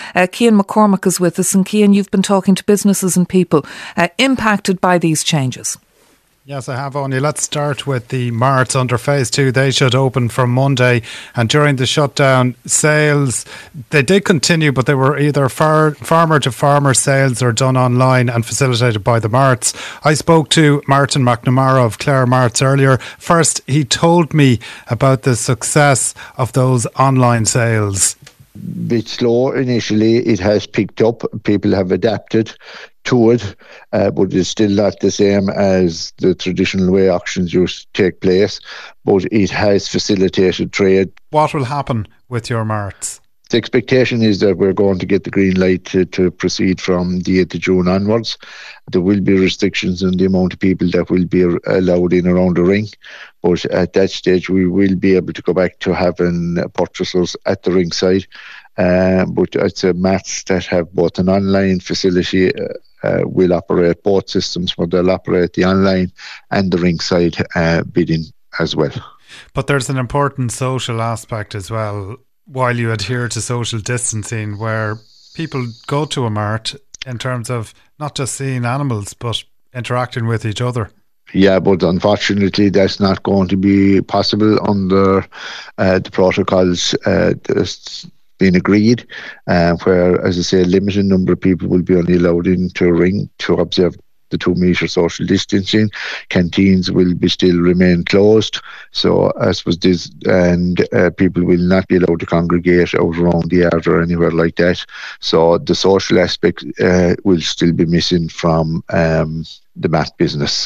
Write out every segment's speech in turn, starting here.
Cian McCormack is with us, and Cian, you've been talking to businesses and people impacted by these changes. Yes, I have, only. Let's start with the marts under phase 2. They should open from Monday, and during the shutdown, sales, they did continue, but they were either farmer to farmer sales or done online and facilitated by the marts. I spoke to Martin McNamara of Clare Marts earlier. First, he told me about the success of those online sales. Bit slow initially, it has picked up. People have adapted to it, but it's still not the same as the traditional way auctions used to take place, but it has facilitated trade. What will happen with your marts? The expectation is that we're going to get the green light to proceed from the 8th of June onwards. There will be restrictions on the amount of people that will be allowed in around the ring, but at that stage we will be able to go back to having purchasers at the ring side. But it's a mats that have both an online facility, will operate both systems, where they'll operate the online and the ringside bidding as well. But there's an important social aspect as well, while you adhere to social distancing, where people go to a mart in terms of not just seeing animals but interacting with each other. Yeah, but unfortunately that's not going to be possible under the protocols that's been agreed, where, as I say, a limited number of people will be only allowed into a ring to observe the 2 metre social distancing. Canteens will still remain closed, so I suppose this, and people will not be allowed to congregate out around the yard or anywhere like that. So the social aspect will still be missing from the mat business.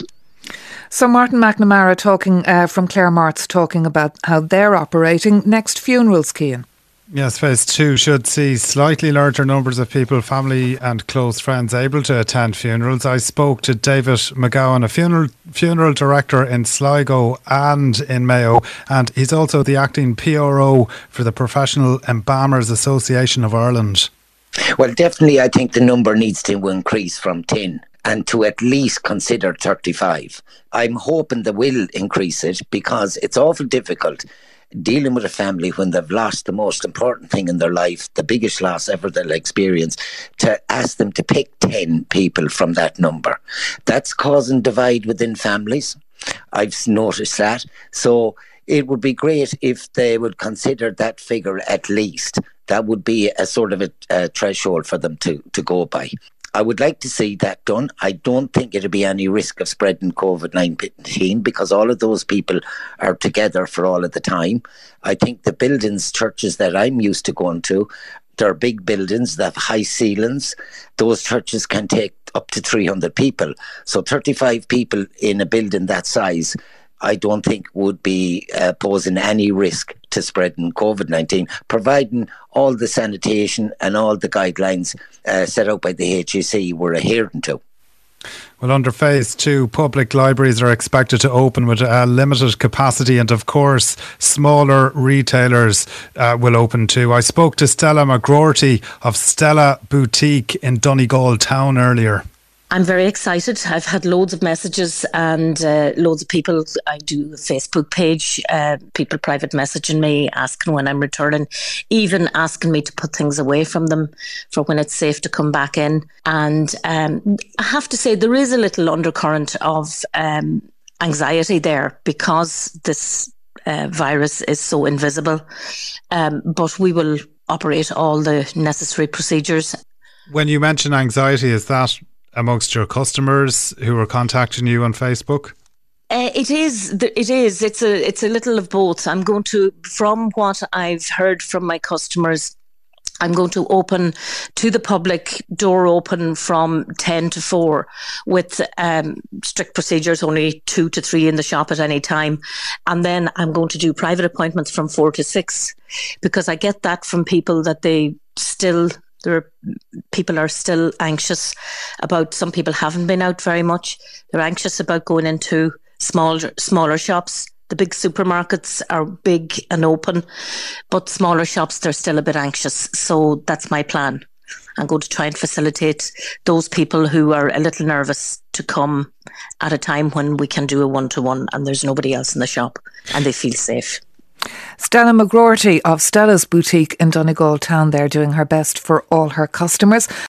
So Martin McNamara talking from Clare Marts, talking about how they're operating. Next, funerals, Cian. Yes, phase 2 should see slightly larger numbers of people, family and close friends, able to attend funerals. I spoke to David McGowan, a funeral director in Sligo and in Mayo, and he's also the acting PRO for the Professional Embalmers Association of Ireland. Well, definitely I think the number needs to increase from 10 and to at least consider 35. I'm hoping they will increase it, because it's awful difficult dealing with a family when they've lost the most important thing in their life, the biggest loss ever they'll experience, to ask them to pick 10 people from that number. That's causing divide within families. I've noticed that. So it would be great if they would consider that figure at least. That would be a sort of a threshold for them to go by. I would like to see that done. I don't think it'll be any risk of spreading COVID-19, because all of those people are together for all of the time. I think the buildings, churches that I'm used to going to, they're big buildings that have high ceilings. Those churches can take up to 300 people. So 35 people in a building that size, I don't think would be posing any risk to spreading COVID-19, providing all the sanitation and all the guidelines set out by the HSE were adhering to. Well, under phase 2, public libraries are expected to open with a limited capacity, and of course smaller retailers will open too. I spoke to Stella McGroarty of Stella Boutique in Donegal Town earlier. I'm very excited. I've had loads of messages and loads of people. I do a Facebook page, people private messaging me, asking when I'm returning, even asking me to put things away from them for when it's safe to come back in. And I have to say there is a little undercurrent of anxiety there, because this virus is so invisible. But we will operate all the necessary procedures. When you mention anxiety, is that amongst your customers who are contacting you on Facebook? It is. It's a little of both. I'm going to, from what I've heard from my customers, I'm going to open to the public, door open from 10 to 4 with strict procedures, only 2 to 3 in the shop at any time. And then I'm going to do private appointments from 4 to 6, because I get that from people that people are still anxious about. Some people haven't been out very much. They're anxious about going into smaller shops. The big supermarkets are big and open, but smaller shops, they're still a bit anxious. So that's my plan. I'm going to try and facilitate those people who are a little nervous to come at a time when we can do a one-to-one and there's nobody else in the shop and they feel safe. Stella McGroarty of Stella's Boutique in Donegal Town there, doing her best for all her customers.